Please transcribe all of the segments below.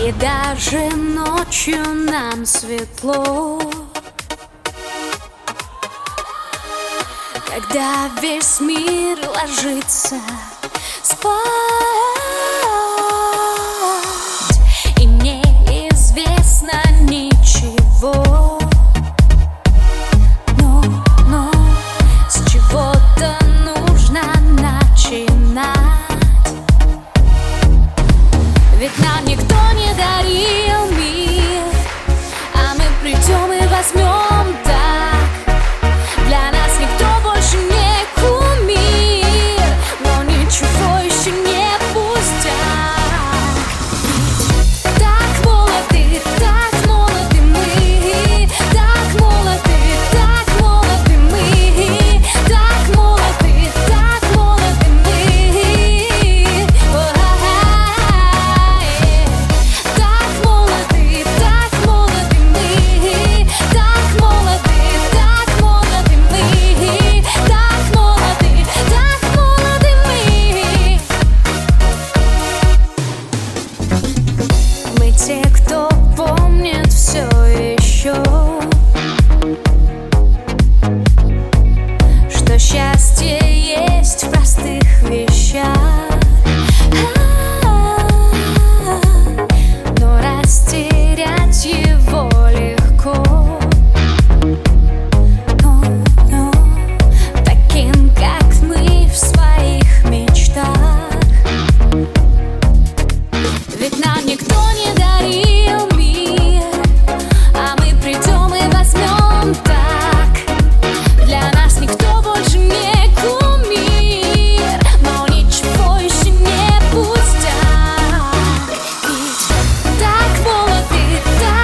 И даже ночью нам светло, когда весь мир ложится спать, и неизвестно ничего, но с чего-то нужно начинать. Ведь нам никто не дарил мир, а мы придем и возьмем так. Для нас никто больше не кумир, но ничего еще не пустяк. Так молоды мы, так молоды мы, так молоды мы. Так молоды мы, так молоды мы, так молоды мы, так молоды мы. Мы те, кто помнит все еще, что счастье есть в простых вещах. Но растерять его легко, но таким, как мы в своих мечтах. Ведь нам никто не дарил мир, а мы придем и возьмем так. Для нас никто больше не кумир, но ничего еще не пустяк. Ведь так молоды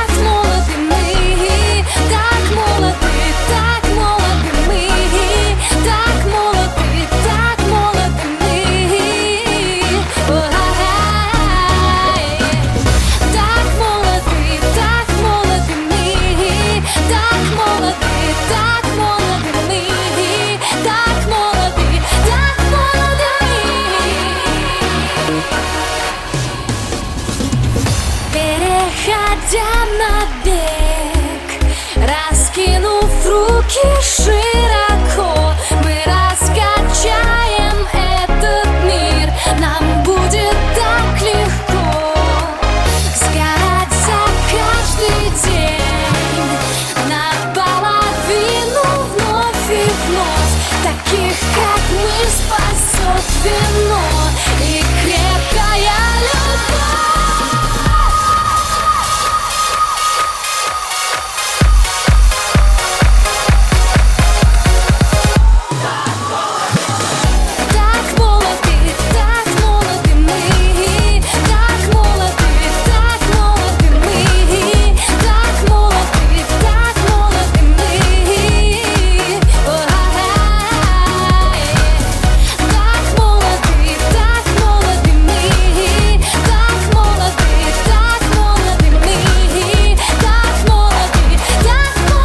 мы, так молоды мы, так молоды мы. Так молоды мы, так молоды мы, так молоды мы. Переходя на берег,